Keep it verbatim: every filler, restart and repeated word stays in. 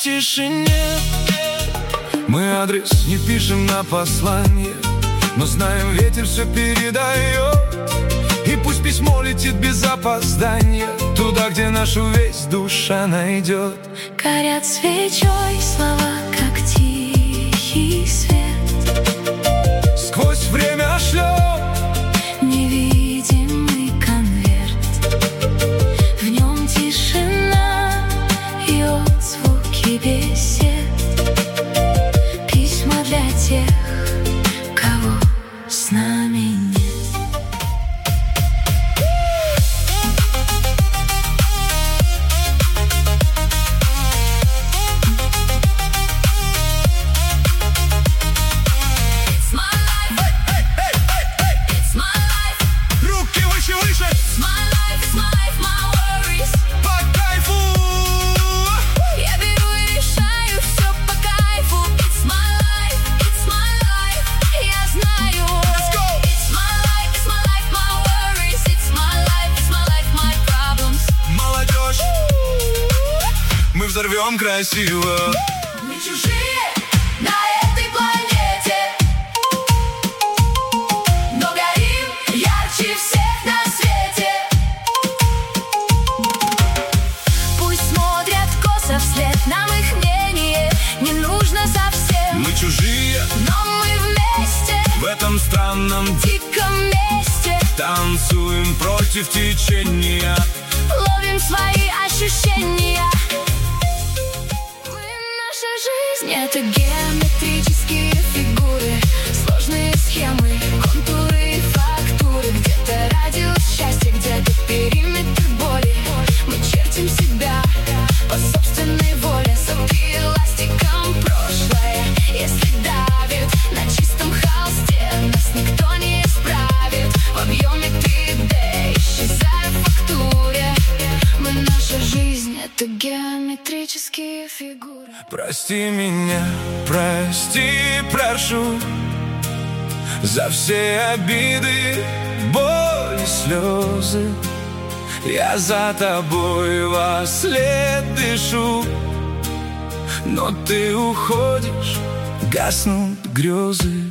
тишине. Мы адрес не пишем на послание, но знаем, ветер все передает. И пусть письмо летит без опоздания туда, где нашу весть душа найдет. Горят свечой слова, как тихий свет. Сквозь время шлет невидимый конверт. В нем тишина и отзвуки бесед. Письма для тех, кого с нами нет. Мы взорвем красиво. Мы чужие на этой планете, но горим ярче всех на свете. Пусть смотрят косо вслед, нам их мнение не нужно совсем. Мы чужие, но мы вместе в этом странном диком месте. Танцуем против течения, ловим свои ощущения. Это геометрические фигуры, сложные схемы, контуры и фактуры. Где-то радиус счастья, где-то периметр боли. Мы чертим себя по собственной воле, сопли эластиком прошлое. Если давит на чистом холсте, нас никто не исправит. В объеме три дэ, исчезая в фактуре. Мы, наша жизнь, это геометрические фигуры. Прости меня, прости, прошу, за все обиды, боль и слезы. Я за тобой во след дышу, но ты уходишь, гаснут грезы.